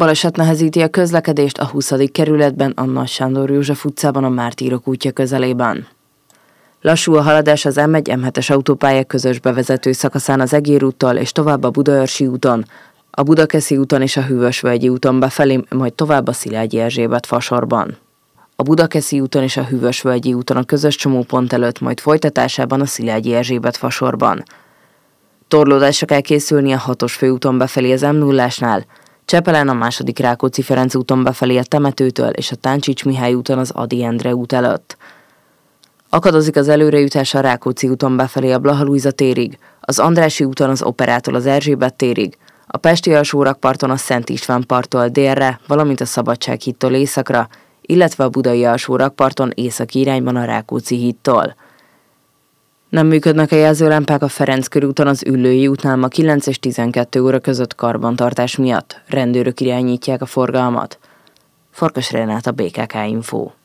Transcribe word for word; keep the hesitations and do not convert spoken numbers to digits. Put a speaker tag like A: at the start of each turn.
A: Baleset nehezíti a közlekedést a huszadik kerületben, a Nagy Sándor József utcában, a Mártírok útja közelében. Lassú a haladás az M egy M hetes autópálya közös bevezető szakaszán az Egér úttól és tovább a Budaörsi úton, a Budakeszi úton és a Hűvösvölgyi úton befelé, majd tovább a Szilágyi Erzsébet fasorban. A Budakeszi úton és a Hűvösvölgyi úton a közös csomópont előtt, majd folytatásában a Szilágyi Erzsébet fasorban. Torlódásra kell készülni a hatos főúton befelé az M nullásnál, Csepelen a második Rákóczi-Ferenc úton befelé a Temetőtől és a Táncsics Mihály úton az Ady Endre út előtt. Akadozik az előrejutás a Rákóczi úton befelé a Blaha Lujza térig, az Andrássy úton az Operától az Erzsébet térig, a Pesti alsórakparton a Szent István parttól délre, valamint a Szabadsághídtól északra, illetve a Budai alsórakparton északi irányban a Rákóczi hídtól. Nem működnek a jelzőlámpák a Ferenc körúton az Üllői útnál ma kilenc és tizenkettő óra között karbantartás miatt. Rendőrök irányítják a forgalmat. Farkas Renát, a bé ká ká Info.